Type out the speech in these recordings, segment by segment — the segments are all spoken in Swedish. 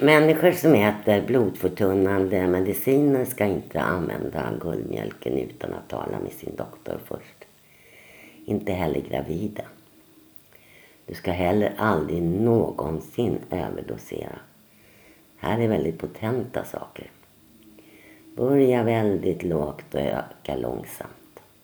Människor som äter blodförtunnande mediciner ska inte använda guldmjölken utan att tala med sin doktor först. Inte heller gravida. Du ska heller aldrig någonsin överdosera. Här är väldigt potenta saker. Börja väldigt lågt och öka långsamt.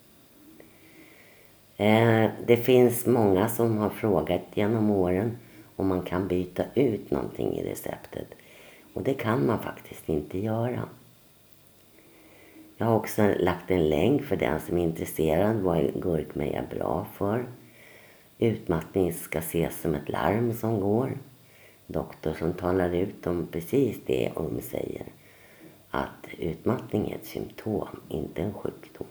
Det finns många som har frågat genom åren om man kan byta ut någonting i receptet. Och det kan man faktiskt inte göra. Jag har också lagt en länk för den som är intresserad vad gurkmeja är bra för. Utmattning ska ses som ett larm som går. Doktor som talar ut om precis det och säger att utmattning är ett symptom, inte en sjukdom.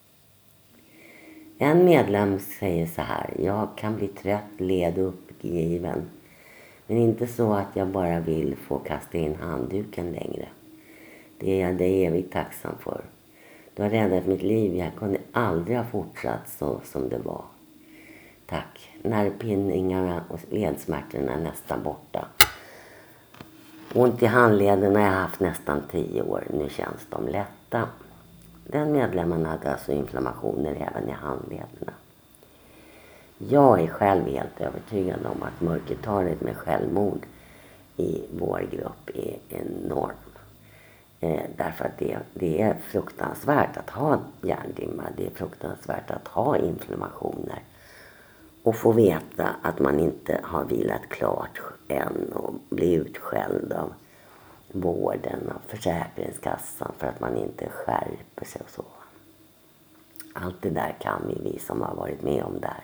En medlem säger så här: jag kan bli trött, led och uppgiven. Men inte så att jag bara vill få kasta in handduken längre. Det är jag evigt tacksam för. Du har räddat mitt liv. Jag kunde aldrig ha fortsatt så som det var. Tack. Nervpinningarna och ledsmärtorna är nästan borta. Ont i handlederna har jag haft nästan 10 år. Nu känns de lätta. Den medlemmen hade alltså inflammationer även i handlederna. Jag är själv helt övertygad om att mörkertalet med självmord i vår grupp är enorm. Därför att det är fruktansvärt att ha hjärndimma. Det är fruktansvärt att ha inflammationer. Och få veta att man inte har vilat klart än och bli utskälld av vården och försäkringskassan för att man inte skärper sig och så. Allt det där kan vi som har varit med om där.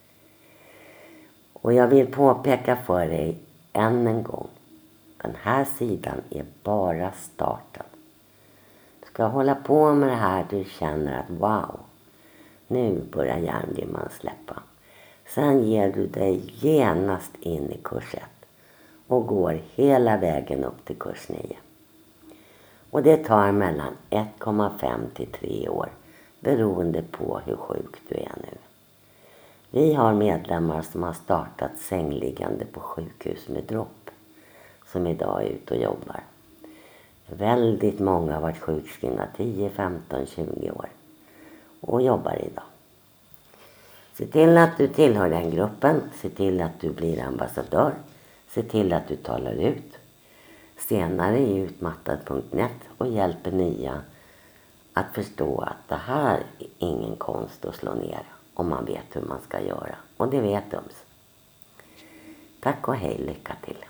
Och jag vill påpeka för dig än en gång. Den här sidan är bara starten. Du ska hålla på med det här du känner att wow, nu börjar hjärndimman släppa. Sen ger du dig genast in i kurs 1 och går hela vägen upp till kurs 9. Och det tar mellan 1,5 till 3 år beroende på hur sjuk du är nu. Vi har medlemmar som har startat sängliggande på sjukhus med dropp som idag är ute och jobbar. Väldigt många har varit sjukskrivna 10, 15, 20 år och jobbar idag. Se till att du tillhör den gruppen. Se till att du blir ambassadör. Se till att du talar ut. Senare i utmattad.net och hjälper nya att förstå att det här är ingen konst att slå ner om man vet hur man ska göra. Och det vet de. Tack och hej, lycka till.